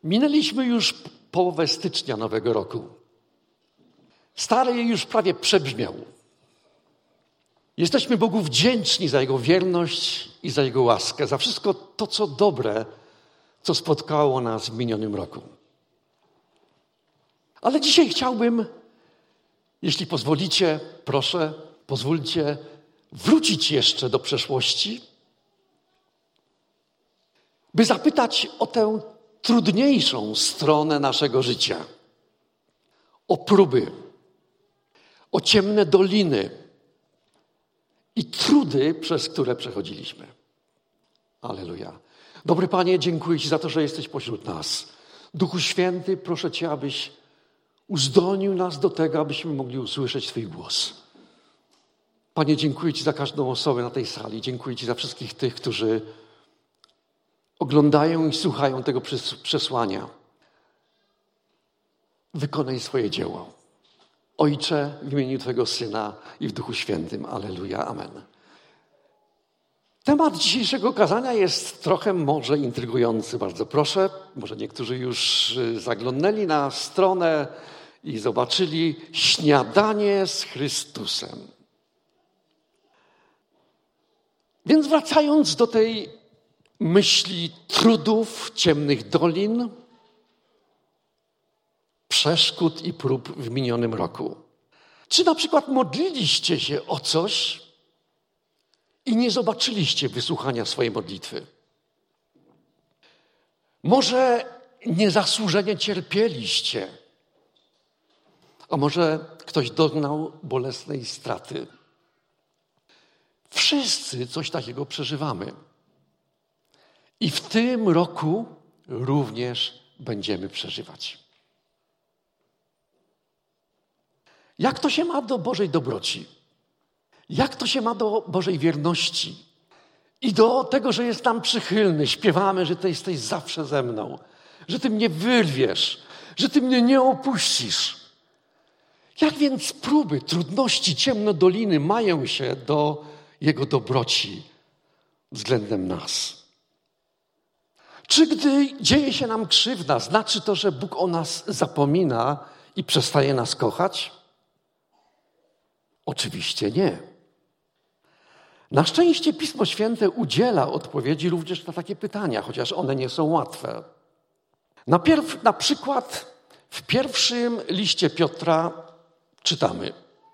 Minęliśmy już połowę stycznia nowego roku. Stary już prawie przebrzmiał. Jesteśmy Bogu wdzięczni za Jego wierność i za Jego łaskę, za wszystko to, co dobre, co spotkało nas w minionym roku. Ale dzisiaj chciałbym, jeśli pozwolicie, proszę, pozwólcie wrócić jeszcze do przeszłości, by zapytać o tę trudniejszą stronę naszego życia. O próby, o ciemne doliny i trudy, przez które przechodziliśmy. Alleluja. Dobry Panie, dziękuję Ci za to, że jesteś pośród nas. Duchu Święty, proszę Cię, abyś uzdolnił nas do tego, abyśmy mogli usłyszeć Twój głos. Panie, dziękuję Ci za każdą osobę na tej sali. Dziękuję Ci za wszystkich tych, którzy oglądają i słuchają tego przesłania. Wykonaj swoje dzieło. Ojcze, w imieniu Twojego Syna i w Duchu Świętym. Alleluja. Amen. Temat dzisiejszego kazania jest trochę może intrygujący. Bardzo proszę. Może niektórzy już zaglądnęli na stronę i zobaczyli śniadanie z Chrystusem. Więc wracając do tej myśli trudów, ciemnych dolin, przeszkód i prób w minionym roku. Czy na przykład modliliście się o coś i nie zobaczyliście wysłuchania swojej modlitwy? Może niezasłużenie cierpieliście, a może ktoś doznał bolesnej straty. Wszyscy coś takiego przeżywamy. I w tym roku również będziemy przeżywać. Jak to się ma do Bożej dobroci? Jak to się ma do Bożej wierności? I do tego, że jest nam przychylny. Śpiewamy, że Ty jesteś zawsze ze mną. Że Ty mnie wyrwiesz. Że Ty mnie nie opuścisz. Jak więc próby, trudności, ciemne doliny mają się do Jego dobroci względem nas? Czy gdy dzieje się nam krzywda, znaczy to, że Bóg o nas zapomina i przestaje nas kochać? Oczywiście nie. Na szczęście Pismo Święte udziela odpowiedzi również na takie pytania, chociaż one nie są łatwe. Na przykład w pierwszym liście Piotra czytamy: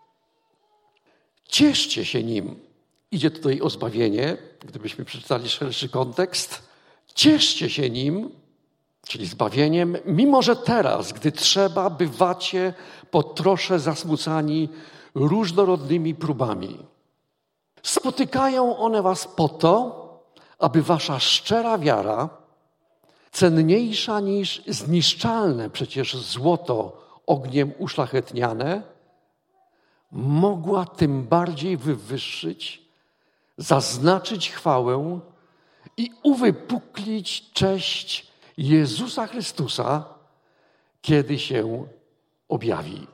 cieszcie się nim. Idzie tutaj o zbawienie, gdybyśmy przeczytali szerszy kontekst. Cieszcie się nim, czyli zbawieniem, mimo że teraz, gdy trzeba, bywacie po trosze zasmucani różnorodnymi próbami. Spotykają one was po to, aby wasza szczera wiara, cenniejsza niż zniszczalne przecież złoto ogniem uszlachetniane, mogła tym bardziej wywyższyć, zaznaczyć chwałę i uwypuklić cześć Jezusa Chrystusa, kiedy się objawi.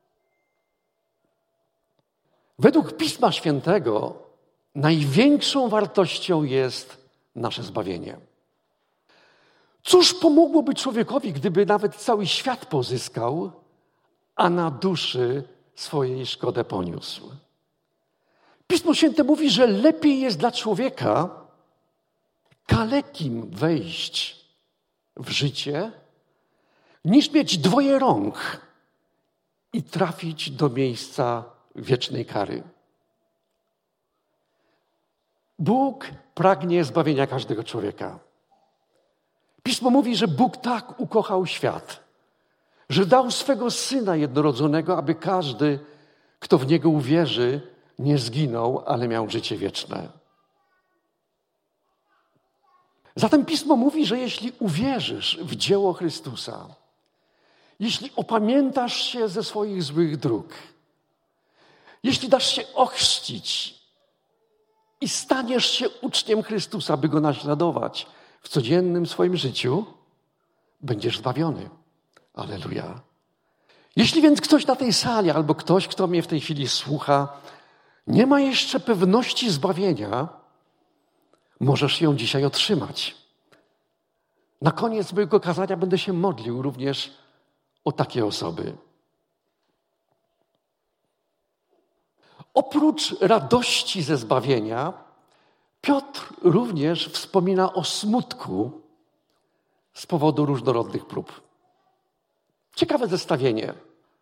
Według Pisma Świętego największą wartością jest nasze zbawienie. Cóż pomogłoby człowiekowi, gdyby nawet cały świat pozyskał, a na duszy swojej szkodę poniósł? Pismo Święte mówi, że lepiej jest dla człowieka kalekim wejść w życie, niż mieć dwoje rąk i trafić do miejsca wiecznej kary. Bóg pragnie zbawienia każdego człowieka. Pismo mówi, że Bóg tak ukochał świat, że dał swego Syna jednorodzonego, aby każdy, kto w Niego uwierzy, nie zginął, ale miał życie wieczne. Zatem Pismo mówi, że jeśli uwierzysz w dzieło Chrystusa, jeśli opamiętasz się ze swoich złych dróg, jeśli dasz się ochrzcić i staniesz się uczniem Chrystusa, by Go naśladować w codziennym swoim życiu, będziesz zbawiony. Alleluja. Jeśli więc ktoś na tej sali albo ktoś, kto mnie w tej chwili słucha, nie ma jeszcze pewności zbawienia, możesz ją dzisiaj otrzymać. Na koniec mojego kazania będę się modlił również o takie osoby. Oprócz radości ze zbawienia, Piotr również wspomina o smutku z powodu różnorodnych prób. Ciekawe zestawienie.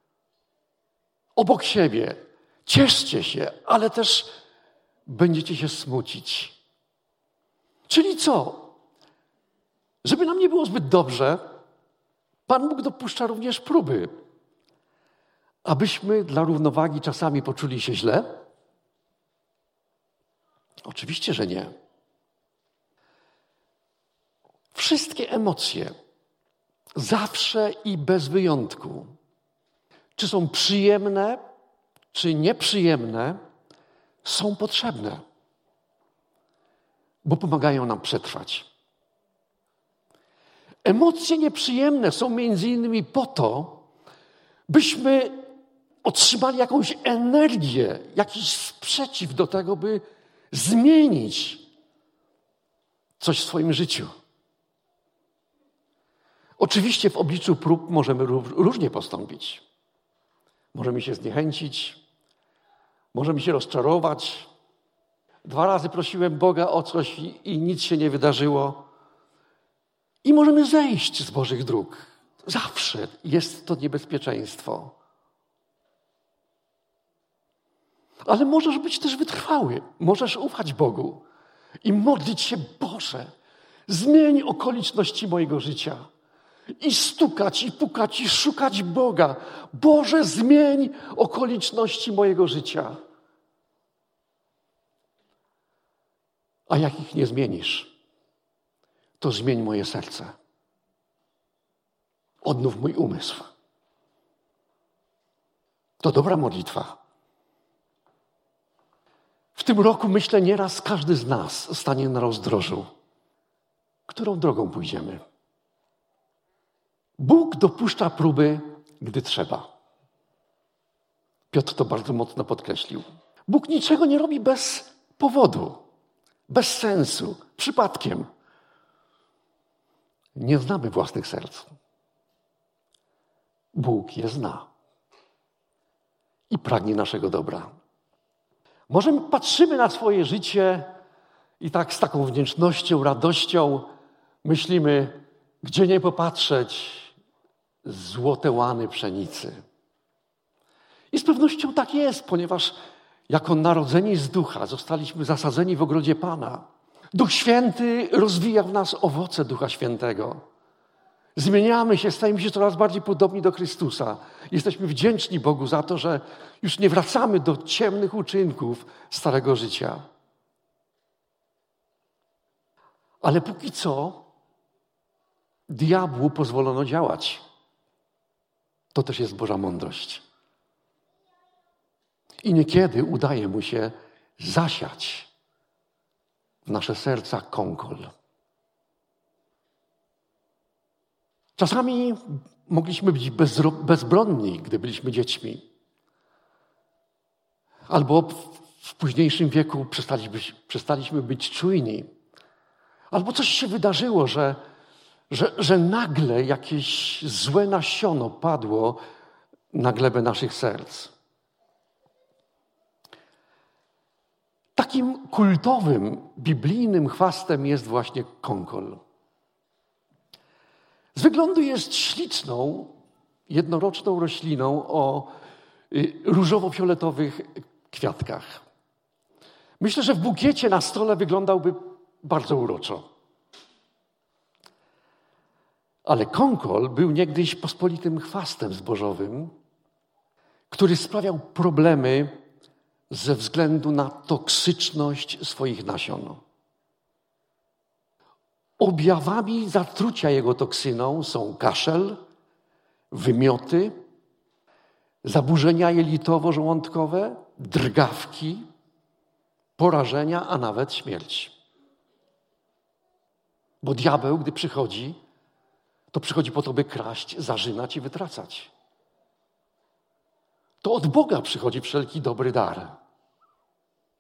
Obok siebie cieszcie się, ale też będziecie się smucić. Czyli co? Żeby nam nie było zbyt dobrze, Pan Bóg dopuszcza również próby. Abyśmy dla równowagi czasami poczuli się źle? Oczywiście, że nie. Wszystkie emocje, zawsze i bez wyjątku, czy są przyjemne, czy nieprzyjemne, są potrzebne, bo pomagają nam przetrwać. Emocje nieprzyjemne są między innymi po to, byśmy otrzymali jakąś energię, jakiś sprzeciw do tego, by zmienić coś w swoim życiu. Oczywiście w obliczu prób możemy różnie postąpić. Możemy się zniechęcić, możemy się rozczarować. 2 razy prosiłem Boga o coś i nic się nie wydarzyło. I możemy zejść z Bożych dróg. Zawsze jest to niebezpieczeństwo. Ale możesz być też wytrwały. Możesz ufać Bogu i modlić się: Boże, zmień okoliczności mojego życia. I stukać, i pukać, i szukać Boga. Boże, zmień okoliczności mojego życia. A jak ich nie zmienisz, to zmień moje serce. Odnów mój umysł. To dobra modlitwa. W tym roku, myślę, nieraz każdy z nas stanie na rozdrożu. Którą drogą pójdziemy? Bóg dopuszcza próby, gdy trzeba. Piotr to bardzo mocno podkreślił. Bóg niczego nie robi bez powodu, bez sensu, przypadkiem. Nie znamy własnych serc. Bóg je zna i pragnie naszego dobra. Może my patrzymy na swoje życie i tak z taką wdzięcznością, radością myślimy, gdzie nie popatrzeć, złote łany pszenicy. I z pewnością tak jest, ponieważ jako narodzeni z ducha zostaliśmy zasadzeni w ogrodzie Pana. Duch Święty rozwija w nas owoce Ducha Świętego. Zmieniamy się, stajemy się coraz bardziej podobni do Chrystusa. Jesteśmy wdzięczni Bogu za to, że już nie wracamy do ciemnych uczynków starego życia. Ale póki co diabłu pozwolono działać. To też jest Boża mądrość. I niekiedy udaje mu się zasiać w nasze serca kąkol. Czasami mogliśmy być bezbronni, gdy byliśmy dziećmi. Albo w późniejszym wieku przestaliśmy być czujni. Albo coś się wydarzyło, że nagle jakieś złe nasiono padło na glebę naszych serc. Takim kultowym, biblijnym chwastem jest właśnie kąkol. Z wyglądu jest śliczną, jednoroczną rośliną o różowo-fioletowych kwiatkach. Myślę, że w bukiecie na stole wyglądałby bardzo uroczo. Ale kąkol był niegdyś pospolitym chwastem zbożowym, który sprawiał problemy ze względu na toksyczność swoich nasion. Objawami zatrucia jego toksyną są kaszel, wymioty, zaburzenia jelitowo-żołądkowe, drgawki, porażenia, a nawet śmierć. Bo diabeł, gdy przychodzi, to przychodzi po to, by kraść, zarzynać i wytracać. To od Boga przychodzi wszelki dobry dar.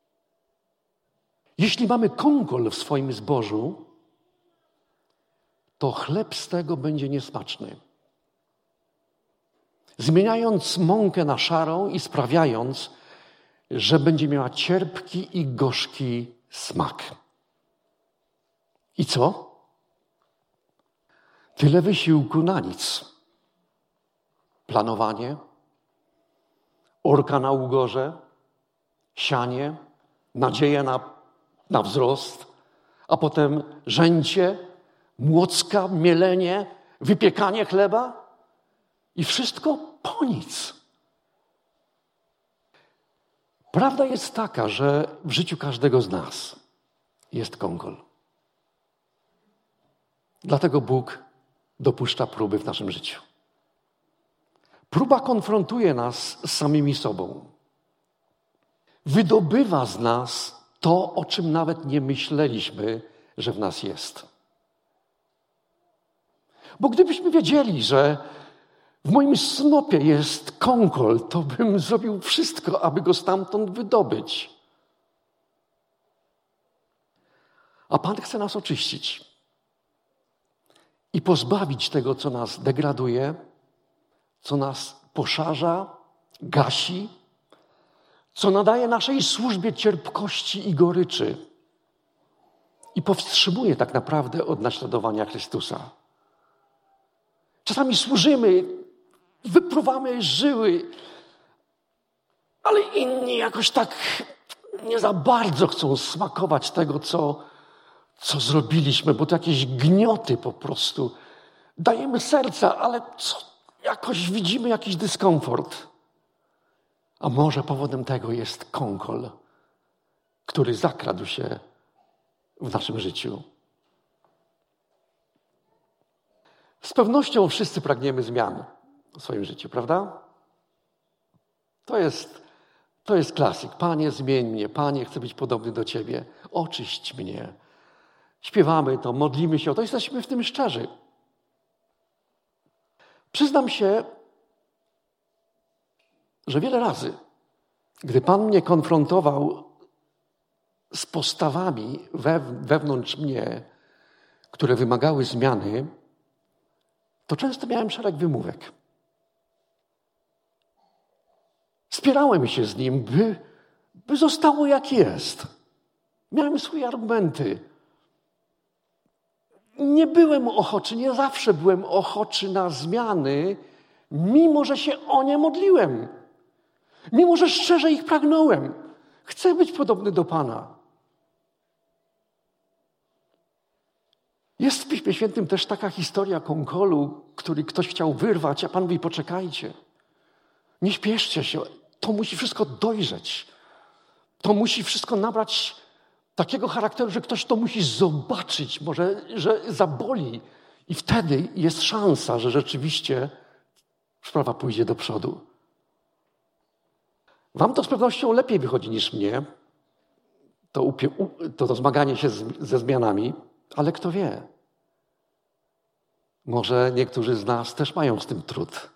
Jeśli mamy kąkol w swoim zbożu, to chleb z tego będzie niesmaczny. Zmieniając mąkę na szarą i sprawiając, że będzie miała cierpki i gorzki smak. I co? Tyle wysiłku na nic. Planowanie, orka na ugorze, sianie, nadzieja na wzrost, a potem rzęcie, młocka, mielenie, wypiekanie chleba i wszystko po nic. Prawda jest taka, że w życiu każdego z nas jest kąkol. Dlatego Bóg dopuszcza próby w naszym życiu. Próba konfrontuje nas z samymi sobą. Wydobywa z nas to, o czym nawet nie myśleliśmy, że w nas jest. Bo gdybyśmy wiedzieli, że w moim snopie jest kąkol, to bym zrobił wszystko, aby go stamtąd wydobyć. A Pan chce nas oczyścić i pozbawić tego, co nas degraduje, co nas poszarza, gasi, co nadaje naszej służbie cierpkości i goryczy i powstrzymuje tak naprawdę od naśladowania Chrystusa. Czasami służymy, wypruwamy żyły, ale inni jakoś tak nie za bardzo chcą smakować tego, co zrobiliśmy, bo to jakieś gnioty po prostu. Dajemy serca, ale jakoś widzimy jakiś dyskomfort. A może powodem tego jest kąkol, który zakradł się w naszym życiu. Z pewnością wszyscy pragniemy zmian w swoim życiu, prawda? To jest klasyk. Panie, zmień mnie. Panie, chcę być podobny do Ciebie. Oczyść mnie. Śpiewamy to, modlimy się o to. Jesteśmy w tym szczerzy. Przyznam się, że wiele razy, gdy Pan mnie konfrontował z postawami wewnątrz mnie, które wymagały zmiany, to często miałem szereg wymówek. Spierałem się z Nim, by zostało jak jest. Miałem swoje argumenty. Nie byłem ochoczy, nie zawsze byłem ochoczy na zmiany, mimo że się o nie modliłem. Mimo że szczerze ich pragnąłem. Chcę być podobny do Pana. Jest w Piśmie Świętym też taka historia kąkolu, który ktoś chciał wyrwać, a Pan mówi, poczekajcie. Nie śpieszcie się. To musi wszystko dojrzeć. To musi wszystko nabrać takiego charakteru, że ktoś to musi zobaczyć, może, że zaboli. I wtedy jest szansa, że rzeczywiście sprawa pójdzie do przodu. Wam to z pewnością lepiej wychodzi niż mnie, to zmaganie się ze zmianami, ale kto wie, może niektórzy z nas też mają z tym trud.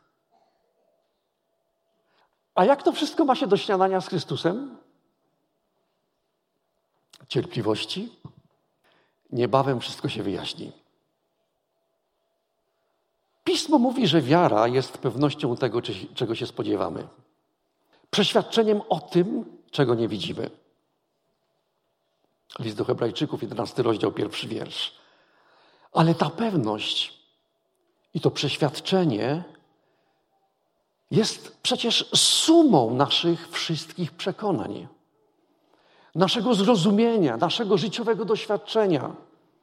A jak to wszystko ma się do śniadania z Chrystusem? Cierpliwości? Niebawem wszystko się wyjaśni. Pismo mówi, że wiara jest pewnością tego, czego się spodziewamy. Przeświadczeniem o tym, czego nie widzimy. List do Hebrajczyków, 11 rozdział, 1 wiersz. Ale ta pewność i to przeświadczenie jest przecież sumą naszych wszystkich przekonań, naszego zrozumienia, naszego życiowego doświadczenia,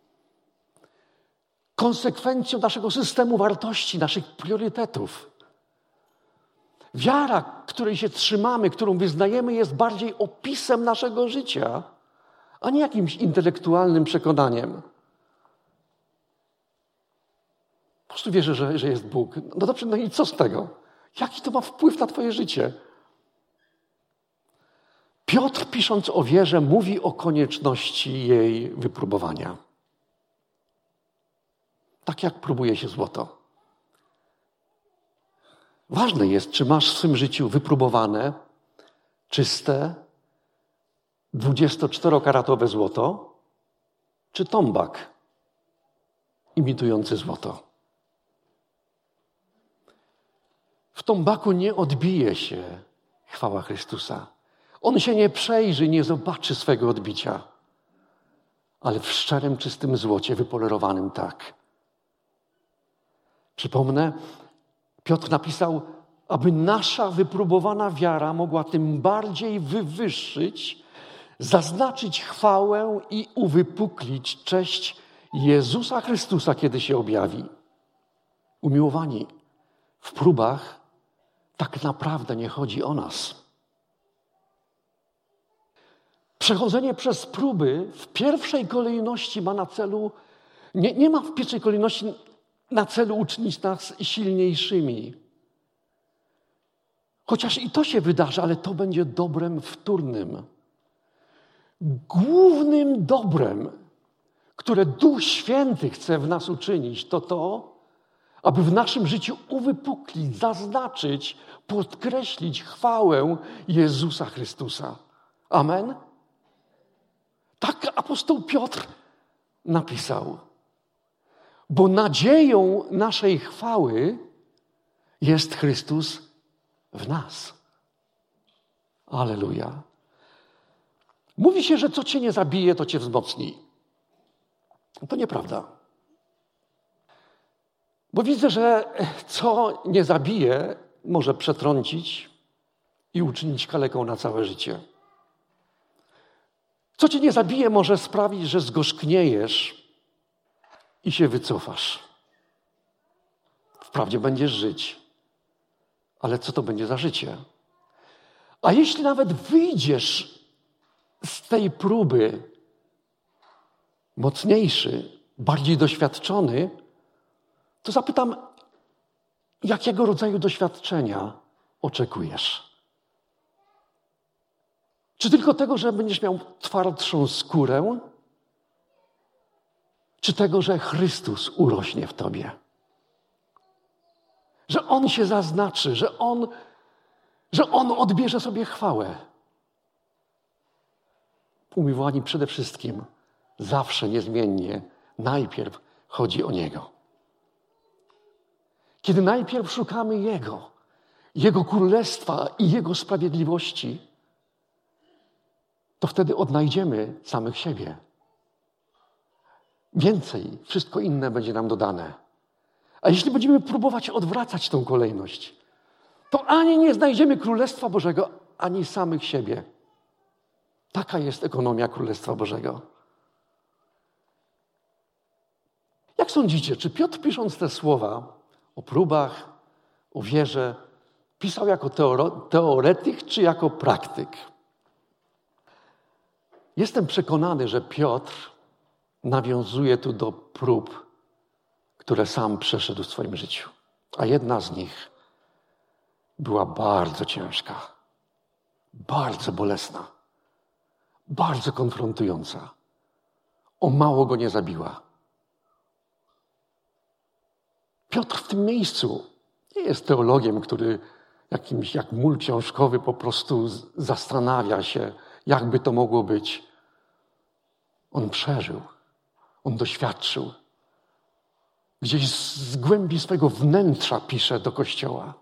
konsekwencją naszego systemu wartości, naszych priorytetów. Wiara, której się trzymamy, którą wyznajemy, jest bardziej opisem naszego życia, a nie jakimś intelektualnym przekonaniem. Po prostu wierzę, że jest Bóg. No dobrze, no i co z tego? Jaki to ma wpływ na twoje życie? Piotr, pisząc o wierze, mówi o konieczności jej wypróbowania. Tak jak próbuje się złoto. Ważne jest, czy masz w swym życiu wypróbowane, czyste, 24-karatowe złoto, czy tombak. imitujący złoto. W tą baku nie odbije się chwała Chrystusa. On się nie przejrzy, nie zobaczy swego odbicia, ale w szczerym, czystym złocie, wypolerowanym tak. Przypomnę, Piotr napisał, aby nasza wypróbowana wiara mogła tym bardziej wywyższyć, zaznaczyć chwałę i uwypuklić cześć Jezusa Chrystusa, kiedy się objawi. Umiłowani, w próbach tak naprawdę nie chodzi o nas. Przechodzenie przez próby w pierwszej kolejności ma na celu, nie ma w pierwszej kolejności na celu uczynić nas silniejszymi. Chociaż i to się wydarzy, ale to będzie dobrem wtórnym. Głównym dobrem, które Duch Święty chce w nas uczynić, to, aby w naszym życiu uwypuklić, zaznaczyć, podkreślić chwałę Jezusa Chrystusa. Amen? Tak apostoł Piotr napisał. Bo nadzieją naszej chwały jest Chrystus w nas. Alleluja. Mówi się, że co cię nie zabije, to cię wzmocni. To nieprawda. Bo widzę, że co nie zabije, może przetrącić i uczynić kaleką na całe życie. Co cię nie zabije, może sprawić, że zgorzkniejesz i się wycofasz. Wprawdzie będziesz żyć, ale co to będzie za życie? A jeśli nawet wyjdziesz z tej próby mocniejszy, bardziej doświadczony, to zapytam, jakiego rodzaju doświadczenia oczekujesz? Czy tylko tego, że będziesz miał twardszą skórę? Czy tego, że Chrystus urośnie w tobie? Że On się zaznaczy, że On odbierze sobie chwałę. Umiłowani, przede wszystkim, zawsze niezmiennie, najpierw chodzi o Niego. Kiedy najpierw szukamy Jego królestwa i Jego sprawiedliwości, to wtedy odnajdziemy samych siebie. Więcej, wszystko inne będzie nam dodane. A jeśli będziemy próbować odwracać tą kolejność, to ani nie znajdziemy Królestwa Bożego, ani samych siebie. Taka jest ekonomia Królestwa Bożego. Jak sądzicie, czy Piotr, pisząc te słowa o próbach, o wierze, pisał jako teoretyk, czy jako praktyk? Jestem przekonany, że Piotr nawiązuje tu do prób, które sam przeszedł w swoim życiu. A jedna z nich była bardzo ciężka, bardzo bolesna, bardzo konfrontująca. O mało go nie zabiła. Piotr w tym miejscu nie jest teologiem, który jakimś jak mól książkowy po prostu zastanawia się, jakby to mogło być. On przeżył, on doświadczył. Gdzieś z głębi swojego wnętrza pisze do Kościoła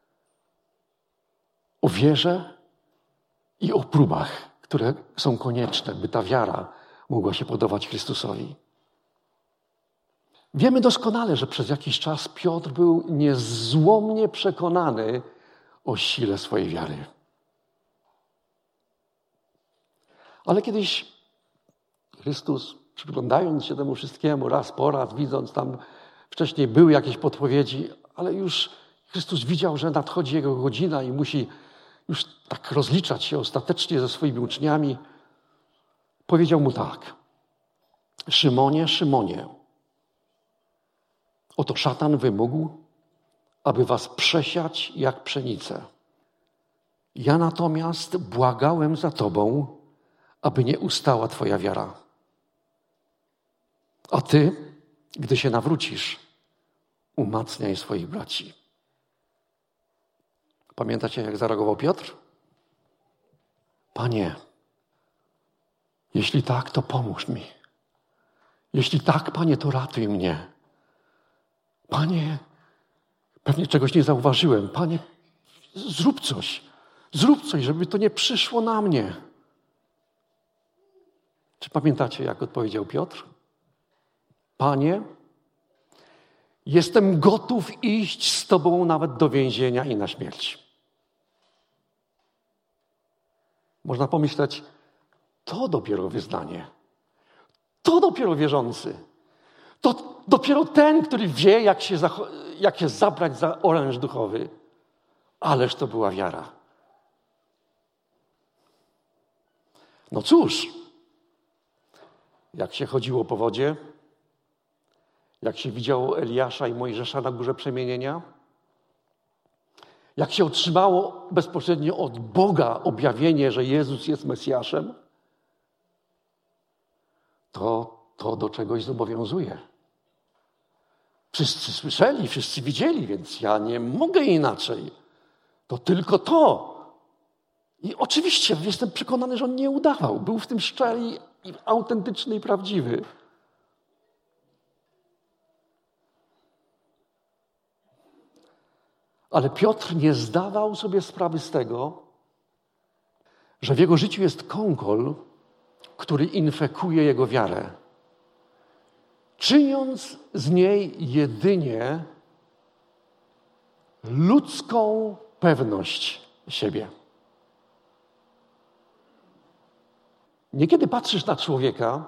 o wierze i o próbach, które są konieczne, by ta wiara mogła się podobać Chrystusowi. Wiemy doskonale, że przez jakiś czas Piotr był niezłomnie przekonany o sile swojej wiary. Ale kiedyś Chrystus, przyglądając się temu wszystkiemu raz po raz, widząc tam, wcześniej były jakieś podpowiedzi, ale już Chrystus widział, że nadchodzi Jego godzina i musi już tak rozliczać się ostatecznie ze swoimi uczniami. Powiedział mu tak: Szymonie, Szymonie, oto szatan wymógł, aby was przesiać jak pszenicę. Ja natomiast błagałem za tobą, aby nie ustała twoja wiara. A ty, gdy się nawrócisz, umacniaj swoich braci. Pamiętacie, jak zareagował Piotr? Panie, jeśli tak, to pomóż mi. Jeśli tak, Panie, to ratuj mnie. Panie, pewnie czegoś nie zauważyłem. Panie, zrób coś. Zrób coś, żeby to nie przyszło na mnie. Czy pamiętacie, jak odpowiedział Piotr? Panie, jestem gotów iść z Tobą nawet do więzienia i na śmierć. Można pomyśleć, to dopiero wyznanie. To dopiero wierzący. To dopiero ten, który wie, jak się zabrać za oręż duchowy. Ależ to była wiara. No cóż, jak się chodziło po wodzie, jak się widziało Eliasza i Mojżesza na górze przemienienia, jak się otrzymało bezpośrednio od Boga objawienie, że Jezus jest Mesjaszem, to do czegoś zobowiązuje. Wszyscy słyszeli, wszyscy widzieli, więc ja nie mogę inaczej. To tylko to. I oczywiście jestem przekonany, że on nie udawał. Był w tym szczery, i autentyczny i prawdziwy. Ale Piotr nie zdawał sobie sprawy z tego, że w jego życiu jest kąkol, który infekuje jego wiarę, czyniąc z niej jedynie ludzką pewność siebie. Niekiedy patrzysz na człowieka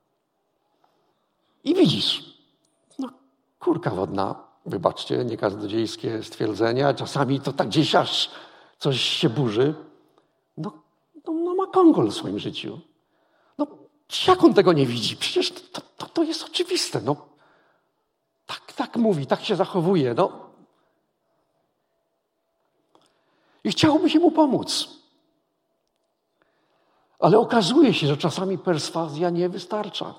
i widzisz, kurka wodna, wybaczcie, niekaznodziejskie stwierdzenia, czasami to tak gdzieś aż coś się burzy. Ma kąkol w swoim życiu. Jak on tego nie widzi? Przecież to jest oczywiste. Tak mówi, tak się zachowuje. I chciałoby się mu pomóc. Ale okazuje się, że czasami perswazja nie wystarcza.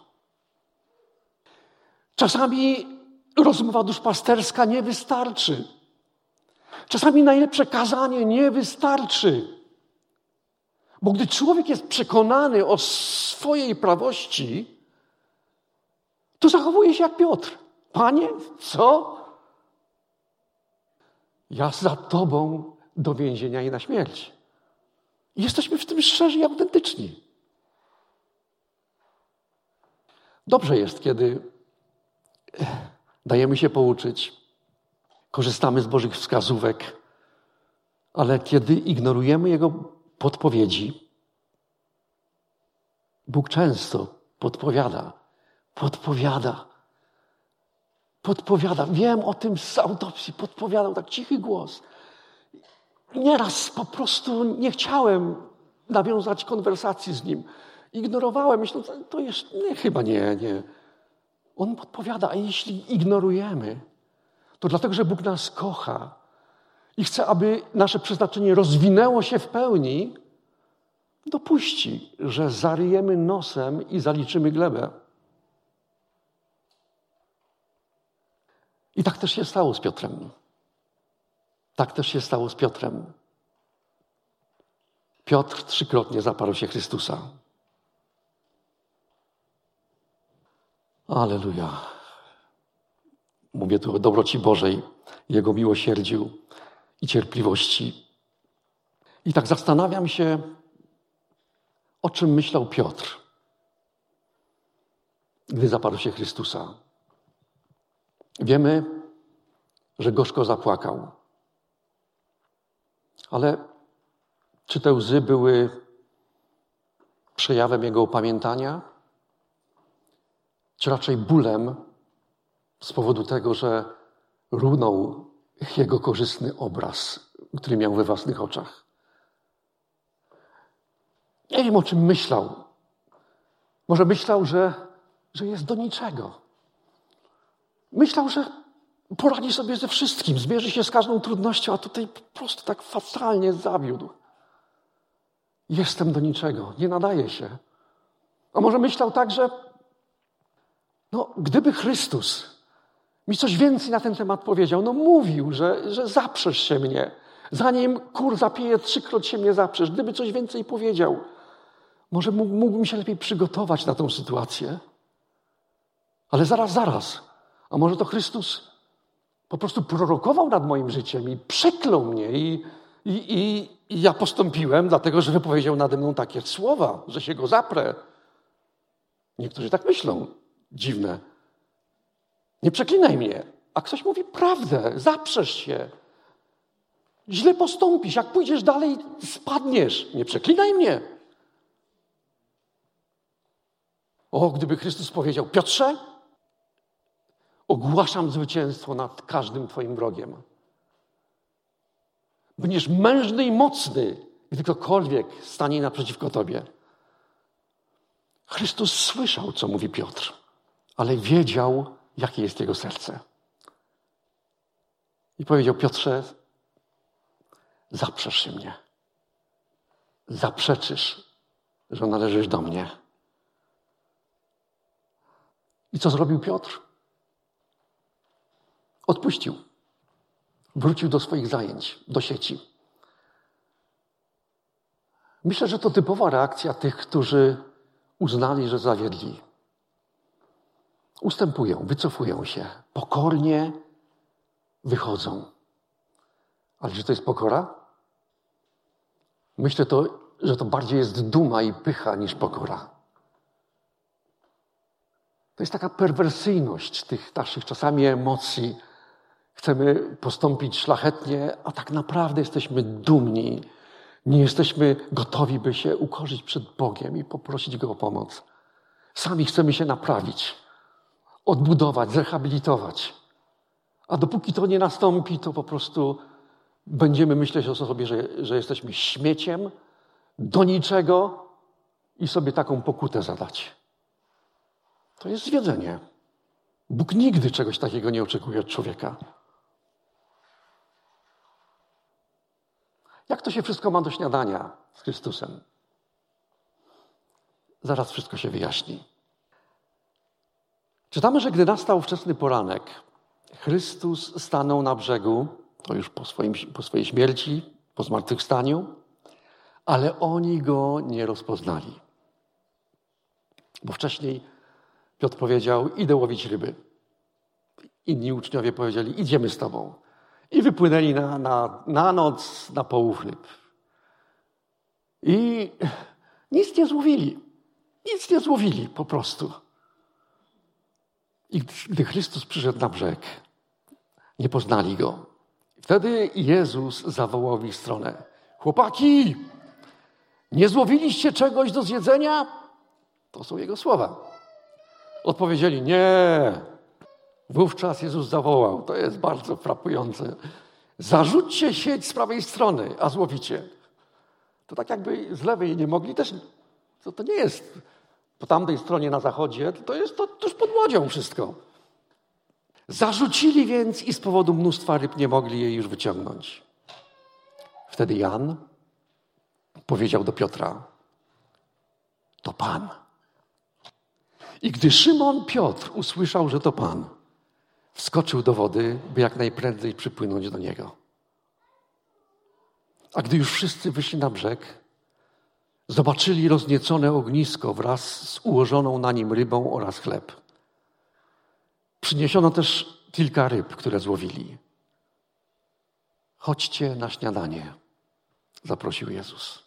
Czasami rozmowa duszpasterska nie wystarczy. Czasami najlepsze kazanie nie wystarczy. Bo gdy człowiek jest przekonany o swojej prawości, to zachowuje się jak Piotr. Panie, co? Ja za Tobą do więzienia i na śmierć. I jesteśmy w tym szczerzy i autentyczni. Dobrze jest, kiedy dajemy się pouczyć, korzystamy z Bożych wskazówek, ale kiedy ignorujemy Jego podpowiedzi, Bóg często podpowiada. Wiem o tym z autopsji, podpowiadał tak cichy głos. Nieraz po prostu nie chciałem nawiązać konwersacji z Nim. Ignorowałem, myśląc, to jest, chyba nie. On podpowiada, a jeśli ignorujemy, to dlatego, że Bóg nas kocha i chce, aby nasze przeznaczenie rozwinęło się w pełni, dopuści, że zaryjemy nosem i zaliczymy glebę. I tak też się stało z Piotrem. Piotr 3-krotnie zaparł się Chrystusa. Alleluja. Mówię tu o dobroci Bożej, Jego miłosierdziu i cierpliwości. I tak zastanawiam się, o czym myślał Piotr, gdy zaparł się Chrystusa. Wiemy, że gorzko zapłakał. Ale czy te łzy były przejawem jego opamiętania? Czy raczej bólem z powodu tego, że runął jego korzystny obraz, który miał we własnych oczach? Nie wiem, o czym myślał. Może myślał, że jest do niczego. Myślał, że poradzi sobie ze wszystkim, zmierzy się z każdą trudnością, a tutaj po prostu tak fatalnie zawiódł. Jestem do niczego, nie nadaję się. A może myślał tak, że gdyby Chrystus mi coś więcej na ten temat powiedział, mówił, że zaprzesz się mnie. Zanim kur zapieje, 3-krotnie się mnie zaprzesz. Gdyby coś więcej powiedział, może mógłbym się lepiej przygotować na tą sytuację. Ale zaraz. A może to Chrystus Po prostu prorokował nad moim życiem i przeklął mnie i ja postąpiłem, dlatego że wypowiedział nade mną takie słowa, że się go zaprę. Niektórzy tak myślą. Dziwne. Nie przeklinaj mnie. A ktoś mówi prawdę, zaprzesz się. Źle postąpisz, jak pójdziesz dalej, spadniesz. Nie przeklinaj mnie. O, gdyby Chrystus powiedział, Piotrze, ogłaszam zwycięstwo nad każdym twoim wrogiem. Będziesz mężny i mocny, gdy ktokolwiek stanie naprzeciwko tobie. Chrystus słyszał, co mówi Piotr, ale wiedział, jakie jest jego serce. I powiedział, Piotrze, zaprzesz się mnie. Zaprzeczysz, że należysz do mnie. I co zrobił Piotr? Odpuścił. Wrócił do swoich zajęć, do sieci. Myślę, że to typowa reakcja tych, którzy uznali, że zawiedli. Ustępują, wycofują się, pokornie wychodzą. Ale czy to jest pokora? Myślę, że to bardziej jest duma i pycha niż pokora. To jest taka perwersyjność tych naszych czasami emocji. Chcemy postąpić szlachetnie, a tak naprawdę jesteśmy dumni. Nie jesteśmy gotowi, by się ukorzyć przed Bogiem i poprosić Go o pomoc. Sami chcemy się naprawić, odbudować, zrehabilitować. A dopóki to nie nastąpi, to po prostu będziemy myśleć o sobie, że jesteśmy śmieciem, do niczego i sobie taką pokutę zadać. To jest zwiedzenie. Bóg nigdy czegoś takiego nie oczekuje od człowieka. Jak to się wszystko ma do śniadania z Chrystusem? Zaraz wszystko się wyjaśni. Czytamy, że gdy nastał wczesny poranek, Chrystus stanął na brzegu, to już po swojej śmierci, po zmartwychwstaniu, ale oni Go nie rozpoznali. Bo wcześniej Piotr powiedział, idę łowić ryby. Inni uczniowie powiedzieli, idziemy z Tobą. I wypłynęli na noc na połów ryb. I nic nie złowili. Nic nie złowili po prostu. I gdy Chrystus przyszedł na brzeg, nie poznali Go. Wtedy Jezus zawołał w ich stronę. Chłopaki, nie złowiliście czegoś do zjedzenia? To są Jego słowa. Odpowiedzieli, nie. Wówczas Jezus zawołał, to jest bardzo frapujące. Zarzućcie sieć z prawej strony, a złowicie. To tak jakby z lewej nie mogli też, to nie jest po tamtej stronie na zachodzie, to jest to tuż pod łodzią wszystko. Zarzucili więc i z powodu mnóstwa ryb nie mogli jej już wyciągnąć. Wtedy Jan powiedział do Piotra, to Pan. I gdy Szymon Piotr usłyszał, że to Pan, wskoczył do wody, by jak najprędzej przypłynąć do Niego. A gdy już wszyscy wyszli na brzeg, zobaczyli rozniecone ognisko wraz z ułożoną na nim rybą oraz chleb. Przyniesiono też kilka ryb, które złowili. Chodźcie na śniadanie, zaprosił Jezus.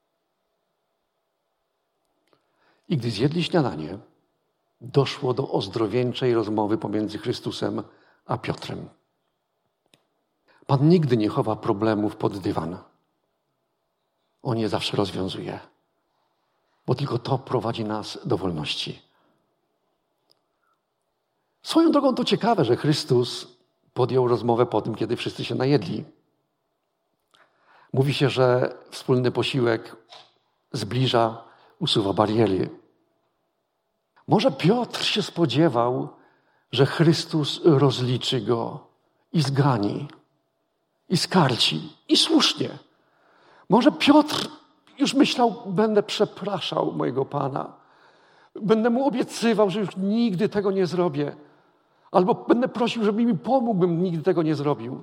I gdy zjedli śniadanie, doszło do ozdrowieńczej rozmowy pomiędzy Chrystusem a Piotrem. Pan nigdy nie chowa problemów pod dywan. On je zawsze rozwiązuje, bo tylko to prowadzi nas do wolności. Swoją drogą to ciekawe, że Chrystus podjął rozmowę po tym, kiedy wszyscy się najedli. Mówi się, że wspólny posiłek zbliża, usuwa bariery. Może Piotr się spodziewał, że Chrystus rozliczy go i zgani, i skarci, i słusznie. Może Piotr już myślał, będę przepraszał mojego Pana. Będę mu obiecywał, że już nigdy tego nie zrobię. Albo będę prosił, żeby mi pomógł, bym nigdy tego nie zrobił.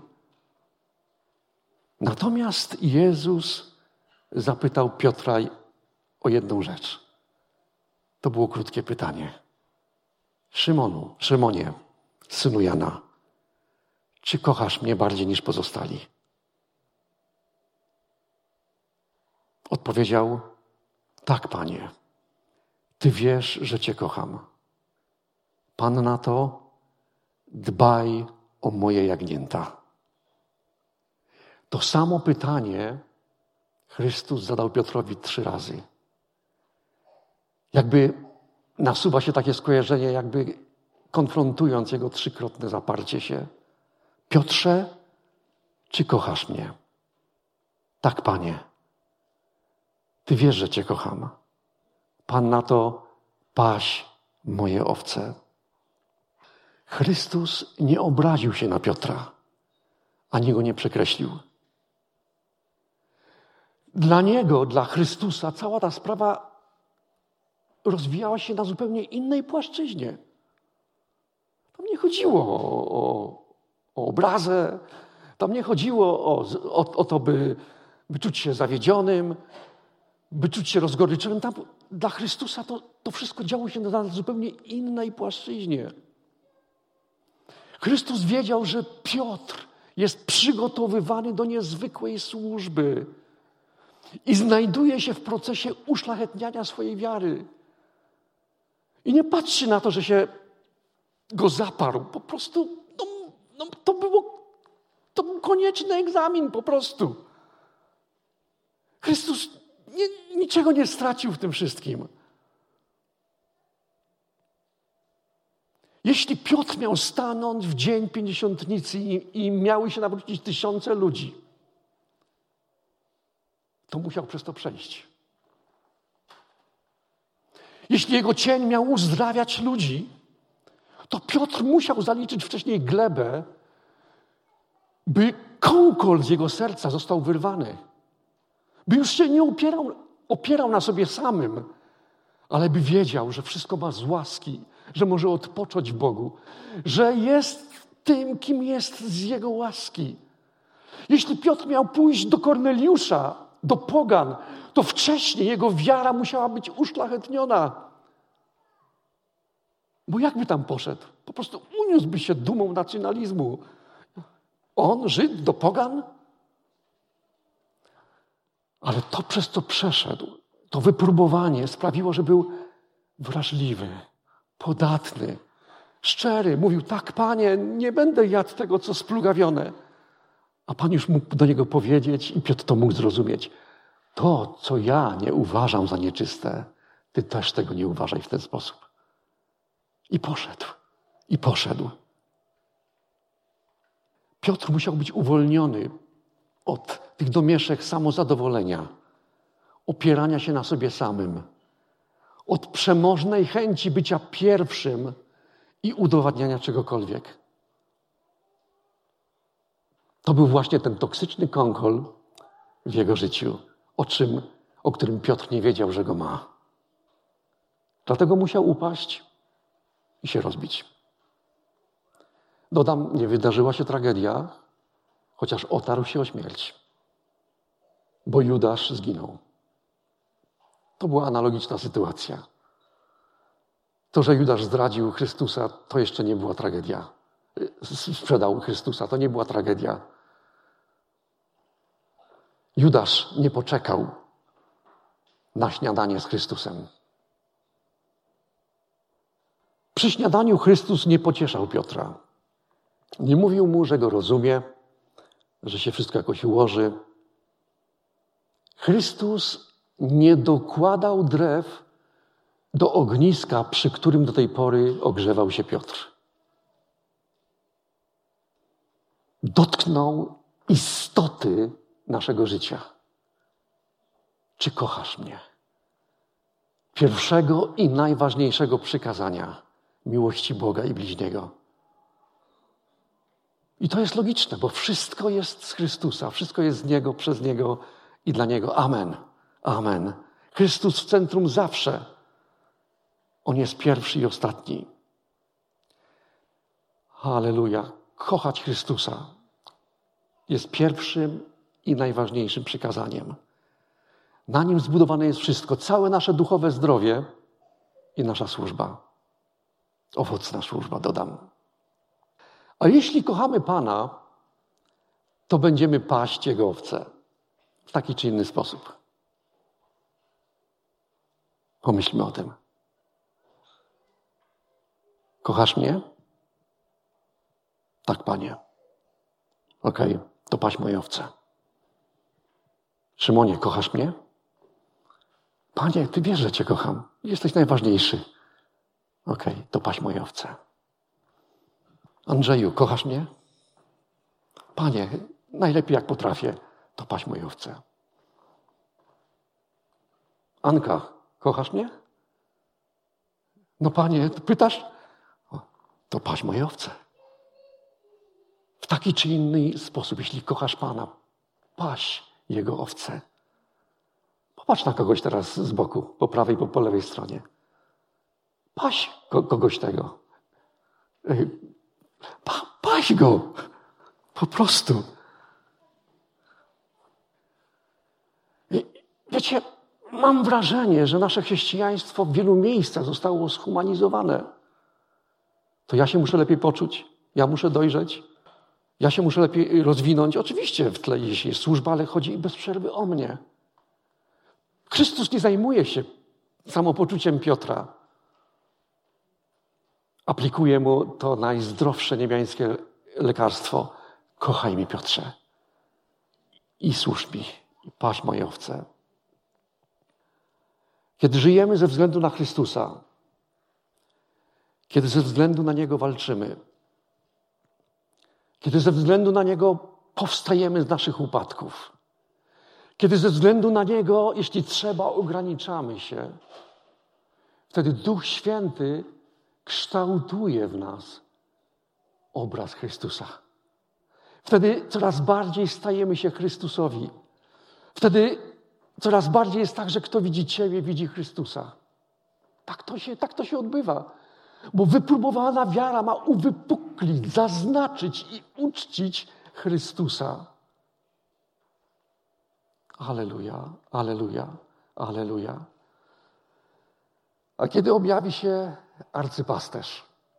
Natomiast Jezus zapytał Piotra o jedną rzecz. To było krótkie pytanie. Szymonie, synu Jana, czy kochasz mnie bardziej niż pozostali? Odpowiedział, tak, Panie, Ty wiesz, że Cię kocham. Pan na to, dbaj o moje jagnięta. To samo pytanie Chrystus zadał Piotrowi 3 razy. Jakby nasuwa się takie skojarzenie, jakby konfrontując jego 3-krotne zaparcie się. Piotrze, czy kochasz mnie? Tak, Panie. Ty wiesz, że Cię kocham. Pan na to, paś moje owce. Chrystus nie obraził się na Piotra, ani go nie przekreślił. Dla Niego, dla Chrystusa cała ta sprawa rozwijała się na zupełnie innej płaszczyźnie. Tam nie chodziło o obrazę, tam nie chodziło o to, by czuć się zawiedzionym, by czuć się rozgoryczonym. Tam dla Chrystusa to wszystko działo się na zupełnie innej płaszczyźnie. Chrystus wiedział, że Piotr jest przygotowywany do niezwykłej służby i znajduje się w procesie uszlachetniania swojej wiary. I nie patrzy na to, że się go zaparł. Po prostu to był konieczny egzamin po prostu. Chrystus niczego nie stracił w tym wszystkim. Jeśli Piotr miał stanąć w dzień Pięćdziesiątnicy i miały się nawrócić 1000 ludzi, to musiał przez to przejść. Jeśli jego cień miał uzdrawiać ludzi, to Piotr musiał zaliczyć wcześniej glebę, by kąkol z jego serca został wyrwany. By już się nie opierał na sobie samym, ale by wiedział, że wszystko ma z łaski, że może odpocząć w Bogu, że jest tym, kim jest z Jego łaski. Jeśli Piotr miał pójść do Korneliusza, do pogan, to wcześniej jego wiara musiała być uszlachetniona. Bo jakby tam poszedł? Po prostu uniósłby się dumą nacjonalizmu. On, Żyd, do pogan? Ale to, przez co przeszedł, to wypróbowanie sprawiło, że był wrażliwy, podatny, szczery. Mówił, tak, Panie, nie będę jadł tego, co splugawione. A Pan już mógł do niego powiedzieć i Piotr to mógł zrozumieć. To, co ja nie uważam za nieczyste, Ty też tego nie uważaj w ten sposób. I poszedł. I poszedł. Piotr musiał być uwolniony od tych domieszek samozadowolenia, opierania się na sobie samym, od przemożnej chęci bycia pierwszym i udowadniania czegokolwiek. To był właśnie ten toksyczny kąkol w jego życiu, o którym Piotr nie wiedział, że go ma. Dlatego musiał upaść i się rozbić. Dodam, nie wydarzyła się tragedia, chociaż otarł się o śmierć, bo Judasz zginął. To była analogiczna sytuacja. To, że Judasz zdradził Chrystusa, to jeszcze nie była tragedia. Sprzedał Chrystusa, to nie była tragedia. Judasz nie poczekał na śniadanie z Chrystusem. Przy śniadaniu Chrystus nie pocieszał Piotra. Nie mówił mu, że go rozumie, że się wszystko jakoś ułoży. Chrystus nie dokładał drew do ogniska, przy którym do tej pory ogrzewał się Piotr. Dotknął istoty naszego życia. Czy kochasz mnie? Pierwszego i najważniejszego przykazania miłości Boga i bliźniego. I to jest logiczne, bo wszystko jest z Chrystusa, wszystko jest z Niego, przez Niego i dla Niego. Amen. Amen. Chrystus w centrum zawsze. On jest pierwszy i ostatni. Halleluja. Kochać Chrystusa jest pierwszym i najważniejszym przykazaniem. Na nim zbudowane jest wszystko, całe nasze duchowe zdrowie i nasza służba. Owocna służba, dodam. A jeśli kochamy Pana, to będziemy paść Jego owce w taki czy inny sposób. Pomyślmy o tym. Kochasz mnie? Tak, Panie. Okej, to paść moje owce. Szymonie, kochasz mnie? Panie, Ty wiesz, że Cię kocham. Jesteś najważniejszy. Okej, to paść moje owce. Andrzeju, kochasz mnie? Panie, najlepiej jak potrafię, to paść moje owce. Anka, kochasz mnie? No Panie, pytasz? To paść moje owce. W taki czy inny sposób, jeśli kochasz Pana, paść Jego owce. Popatrz na kogoś teraz z boku, po prawej, po lewej stronie. Paść kogoś tego. Paść go. Po prostu. Wiecie, mam wrażenie, że nasze chrześcijaństwo w wielu miejscach zostało zhumanizowane. To ja się muszę lepiej poczuć, ja muszę dojrzeć, ja się muszę lepiej rozwinąć. Oczywiście w tle jest służba, ale chodzi bez przerwy o mnie. Chrystus nie zajmuje się samopoczuciem Piotra. Aplikuje mu to najzdrowsze niebiańskie lekarstwo. Kochaj mnie, Piotrze. I służ mi. I paść moje owce. Kiedy żyjemy ze względu na Chrystusa, kiedy ze względu na Niego walczymy, kiedy ze względu na Niego powstajemy z naszych upadków, kiedy ze względu na Niego, jeśli trzeba, ograniczamy się, wtedy Duch Święty kształtuje w nas obraz Chrystusa. Wtedy coraz bardziej stajemy się Chrystusowi. Wtedy coraz bardziej jest tak, że kto widzi Ciebie, widzi Chrystusa. Tak to się odbywa. Bo wypróbowana wiara ma uwypuklić, zaznaczyć i uczcić Chrystusa. Alleluja, alleluja, alleluja. A kiedy objawi się arcypasterz,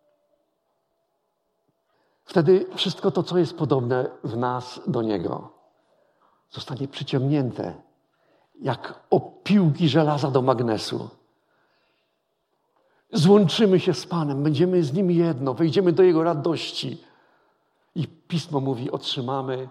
wtedy wszystko to, co jest podobne w nas do Niego, zostanie przyciągnięte jak opiłki żelaza do magnesu. Złączymy się z Panem, będziemy z Nim jedno, wejdziemy do Jego radości. I Pismo mówi, otrzymamy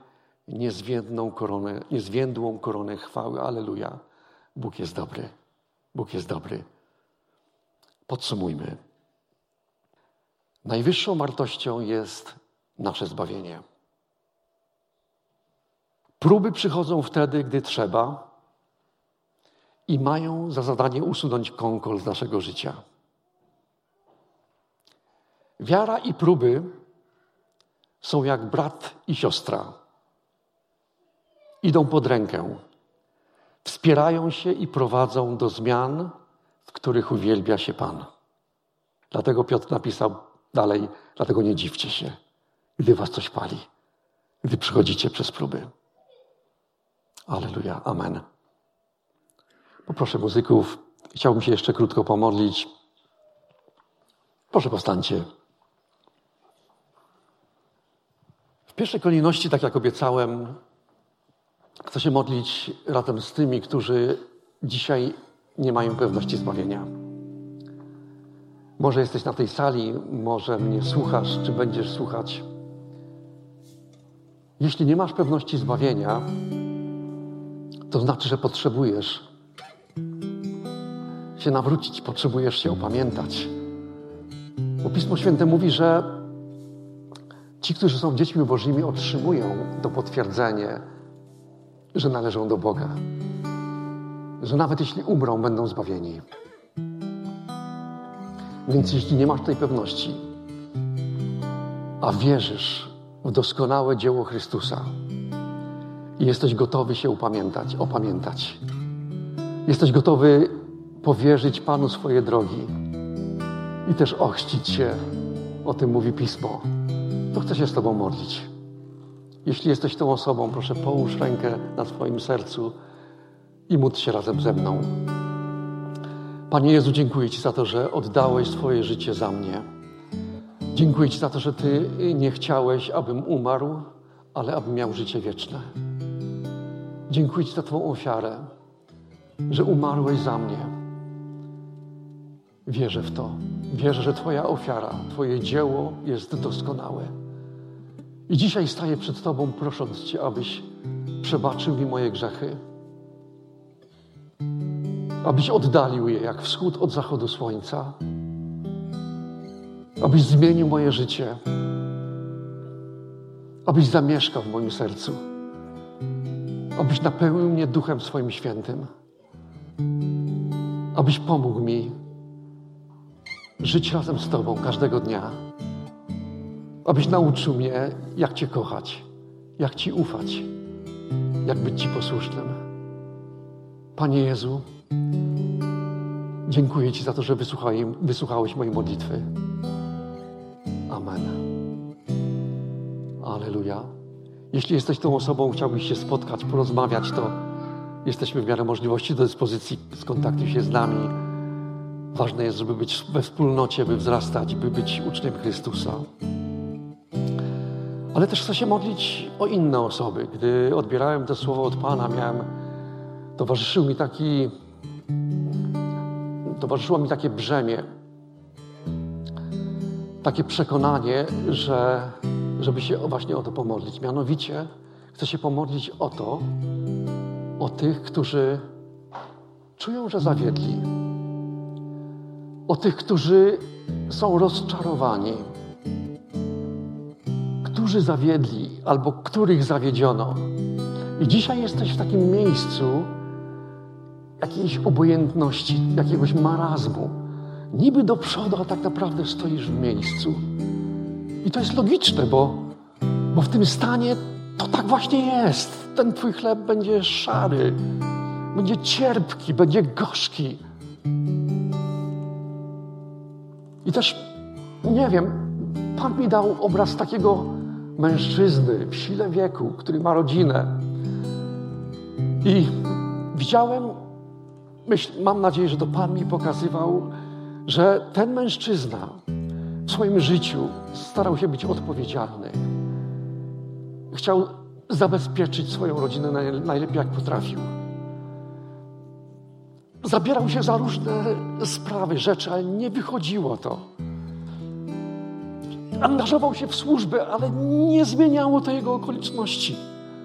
niezwiędłą koronę chwały. Alleluja. Bóg jest dobry. Bóg jest dobry. Podsumujmy. Najwyższą wartością jest nasze zbawienie. Próby przychodzą wtedy, gdy trzeba i mają za zadanie usunąć kąkol z naszego życia. Wiara i próby są jak brat i siostra. Idą pod rękę, wspierają się i prowadzą do zmian, w których uwielbia się Pan. Dlatego Piotr napisał dalej, dlatego nie dziwcie się, gdy was coś pali, gdy przychodzicie przez próby. Alleluja, amen. Poproszę muzyków, chciałbym się jeszcze krótko pomodlić. Proszę powstańcie. W pierwszej kolejności, tak jak obiecałem, chcę się modlić razem z tymi, którzy dzisiaj nie mają pewności zbawienia. Może jesteś na tej sali, może mnie słuchasz, czy będziesz słuchać. Jeśli nie masz pewności zbawienia, to znaczy, że potrzebujesz się nawrócić, potrzebujesz się opamiętać. Bo Pismo Święte mówi, że ci, którzy są dziećmi Bożymi, otrzymują to potwierdzenie, że należą do Boga. Że nawet jeśli umrą, będą zbawieni. Więc jeśli nie masz tej pewności, a wierzysz w doskonałe dzieło Chrystusa i jesteś gotowy się opamiętać, jesteś gotowy powierzyć Panu swoje drogi i też ochrzcić się, o tym mówi Pismo, to chcę się z Tobą modlić. Jeśli jesteś tą osobą, proszę połóż rękę na swoim sercu i módl się razem ze mną. Panie Jezu, dziękuję Ci za to, że oddałeś swoje życie za mnie. Dziękuję Ci za to, że Ty nie chciałeś, abym umarł, ale abym miał życie wieczne. Dziękuję Ci za Twą ofiarę, że umarłeś za mnie. Wierzę w to. Wierzę, że Twoja ofiara, Twoje dzieło jest doskonałe. I dzisiaj staję przed Tobą, prosząc Cię, abyś przebaczył mi moje grzechy. Abyś oddalił je jak wschód od zachodu słońca. Abyś zmienił moje życie. Abyś zamieszkał w moim sercu. Abyś napełnił mnie Duchem swoim świętym. Abyś pomógł mi żyć razem z Tobą każdego dnia. Abyś nauczył mnie, jak Cię kochać, jak Ci ufać, jak być Ci posłusznym. Panie Jezu, dziękuję Ci za to, że wysłuchałeś mojej modlitwy. Amen. Alleluja. Jeśli jesteś tą osobą, chciałbyś się spotkać, porozmawiać, to jesteśmy w miarę możliwości do dyspozycji. Skontaktuj się z nami. Ważne jest, żeby być we wspólnocie, by wzrastać, by być uczniem Chrystusa. Ale też chcę się modlić o inne osoby. Gdy odbierałem to słowo od Pana, towarzyszyło mi takie brzemię, takie przekonanie, żeby się właśnie o to pomodlić. Mianowicie chcę się pomodlić o tych, którzy czują, że zawiedli. O tych, którzy są rozczarowani. Którzy zawiedli albo których zawiedziono. I dzisiaj jesteś w takim miejscu jakiejś obojętności, jakiegoś marazmu. Niby do przodu, a tak naprawdę stoisz w miejscu. I to jest logiczne, bo w tym stanie to tak właśnie jest. Ten Twój chleb będzie szary, będzie cierpki, będzie gorzki. I też, nie wiem, Pan mi dał obraz takiego mężczyzny w sile wieku, który ma rodzinę. I widziałem, mam nadzieję, że to Pan mi pokazywał, że ten mężczyzna w swoim życiu starał się być odpowiedzialny. Chciał zabezpieczyć swoją rodzinę najlepiej, jak potrafił. Zabierał się za różne sprawy, rzeczy, ale nie wychodziło to. Angażował się w służbę, ale nie zmieniało to jego okoliczności.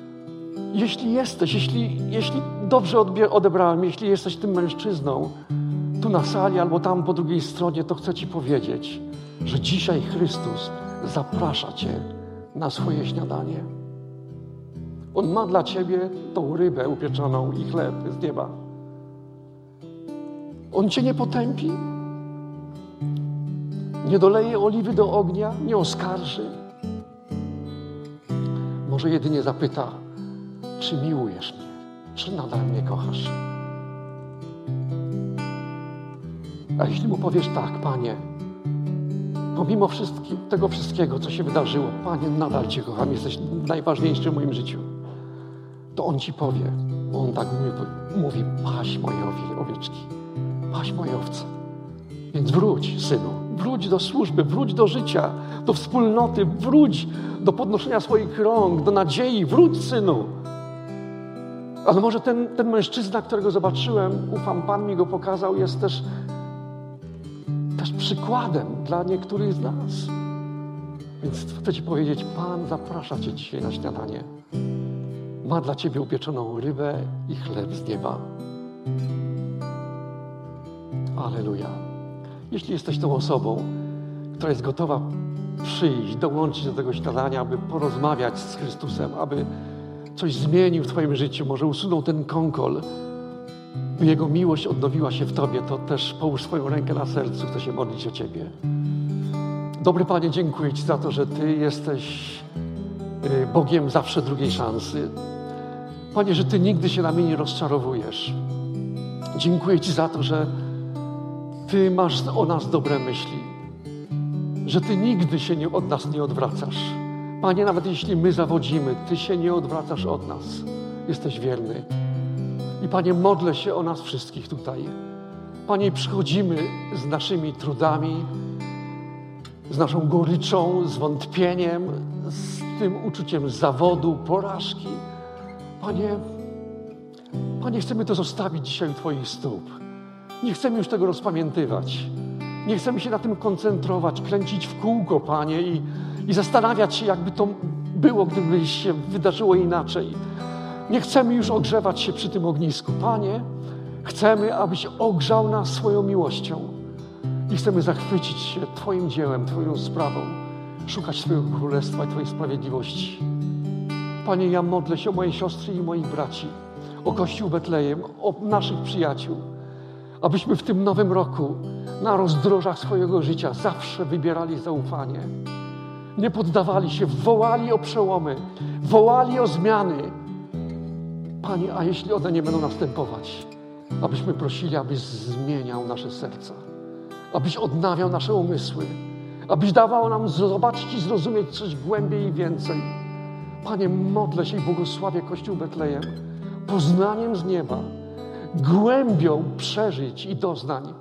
Jeśli dobrze odebrałem, jeśli jesteś tym mężczyzną tu na sali albo tam po drugiej stronie, to chcę Ci powiedzieć, że dzisiaj Chrystus zaprasza Cię na swoje śniadanie. On ma dla Ciebie tą rybę upieczoną i chleb z nieba. On Cię nie potępi, nie doleje oliwy do ognia, nie oskarży. Może jedynie zapyta, czy miłujesz mnie, czy nadal mnie kochasz. A jeśli mu powiesz tak, Panie, pomimo tego wszystkiego, co się wydarzyło, Panie, nadal Cię kocham, jesteś najważniejszy w moim życiu, to On Ci powie, On tak mówi, paś moje owieczki, paś moje owce. Więc wróć, synu, wróć do służby, wróć do życia, do wspólnoty, wróć do podnoszenia swoich rąk, do nadziei, wróć, synu. Ale może ten mężczyzna, którego zobaczyłem, ufam, Pan mi go pokazał, jest też przykładem dla niektórych z nas. Więc chcę Ci powiedzieć, Pan zaprasza Cię dzisiaj na śniadanie. Ma dla Ciebie upieczoną rybę i chleb z nieba. Alleluja. Jeśli jesteś tą osobą, która jest gotowa przyjść, dołączyć do tego śniadania, aby porozmawiać z Chrystusem, aby coś zmienił w Twoim życiu, może usunął ten kąkol, by Jego miłość odnowiła się w Tobie, to też połóż swoją rękę na sercu, chcę się modlić o Ciebie. Dobry Panie, dziękuję Ci za to, że Ty jesteś Bogiem zawsze drugiej szansy. Panie, że Ty nigdy się nami nie rozczarowujesz. Dziękuję Ci za to, że Ty masz o nas dobre myśli, że Ty nigdy się od nas nie odwracasz. Panie, nawet jeśli my zawodzimy, Ty się nie odwracasz od nas. Jesteś wierny. I Panie, modlę się o nas wszystkich tutaj. Panie, przychodzimy z naszymi trudami, z naszą goryczą, zwątpieniem, z tym uczuciem zawodu, porażki. Panie, chcemy to zostawić dzisiaj u Twoich stóp. Nie chcemy już tego rozpamiętywać. Nie chcemy się na tym koncentrować, kręcić w kółko, Panie, i zastanawiać się, jakby to było, gdyby się wydarzyło inaczej. Nie chcemy już ogrzewać się przy tym ognisku. Panie, chcemy, abyś ogrzał nas swoją miłością i chcemy zachwycić się Twoim dziełem, Twoją sprawą, szukać Twojego królestwa i Twojej sprawiedliwości. Panie, ja modlę się o moje siostry i moich braci, o Kościół Betlejem, o naszych przyjaciół, abyśmy w tym nowym roku na rozdrożach swojego życia zawsze wybierali zaufanie. Nie poddawali się, wołali o przełomy, wołali o zmiany. Panie, a jeśli one nie będą następować, abyśmy prosili, abyś zmieniał nasze serca, abyś odnawiał nasze umysły, abyś dawał nam zobaczyć i zrozumieć coś głębiej i więcej. Panie, modlę się i błogosławię Kościół Betlejem poznaniem z nieba, głębią przeżyć i doznań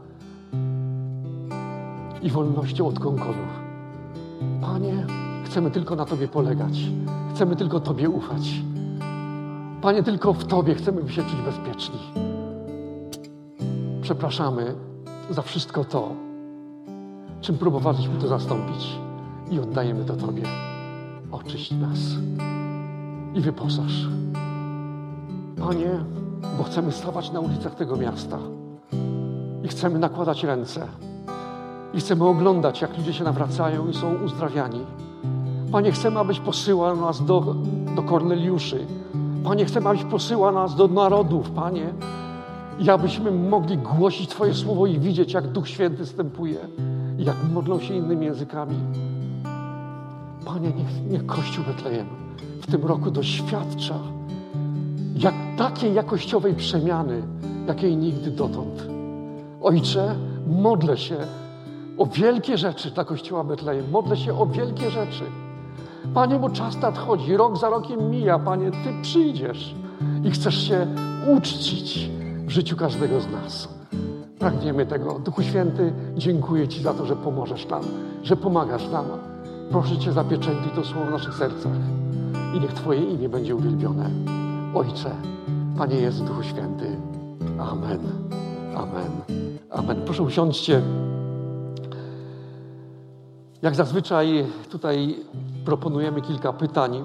i wolnością od konkorów. Panie, chcemy tylko na Tobie polegać. Chcemy tylko Tobie ufać. Panie, tylko w Tobie chcemy się czuć bezpieczni. Przepraszamy za wszystko to, czym próbowaliśmy to zastąpić i oddajemy to Tobie. Oczyść nas i wyposaż. Panie, bo chcemy stawać na ulicach tego miasta i chcemy nakładać ręce i chcemy oglądać, jak ludzie się nawracają i są uzdrawiani. Panie, chcemy, abyś posyłał nas do Korneliuszy. Panie, chcemy, abyś posyłał nas do narodów, Panie, i abyśmy mogli głosić Twoje słowo i widzieć, jak Duch Święty wstępuje i jak modlą się innymi językami. Panie, niech Kościół Betlejem w tym roku doświadcza takiej jakościowej przemiany, jakiej nigdy dotąd. Ojcze, modlę się o wielkie rzeczy dla Kościoła Betlejem. Modlę się o wielkie rzeczy. Panie, bo czas nadchodzi, rok za rokiem mija. Panie, Ty przyjdziesz i chcesz się uczcić w życiu każdego z nas. Pragniemy tego. Duchu Święty, dziękuję Ci za to, że pomożesz nam, że pomagasz nam. Proszę Cię, zapieczętuj to słowo w naszych sercach i niech Twoje imię będzie uwielbione. Ojcze, Panie Jezu, Duchu Święty. Amen. Amen. Amen. Proszę usiądźcie. Jak zazwyczaj tutaj proponujemy kilka pytań.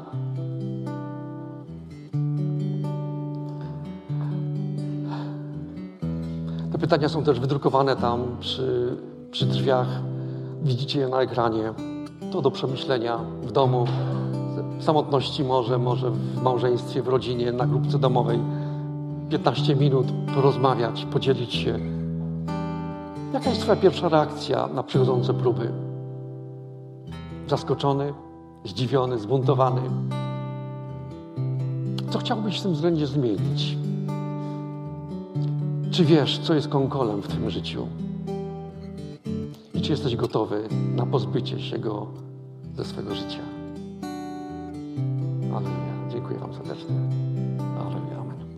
Te pytania są też wydrukowane tam przy drzwiach. Widzicie je na ekranie. To do przemyślenia w domu, w samotności może w małżeństwie, w rodzinie, na grupce domowej. 15 minut porozmawiać, podzielić się. Jaka jest Twoja pierwsza reakcja na przychodzące próby? Zaskoczony, zdziwiony, zbuntowany? Co chciałbyś w tym względzie zmienić? Czy wiesz, co jest konkolem w Twoim życiu? I czy jesteś gotowy na pozbycie się go ze swego życia? Aleluja. Dziękuję Wam serdecznie.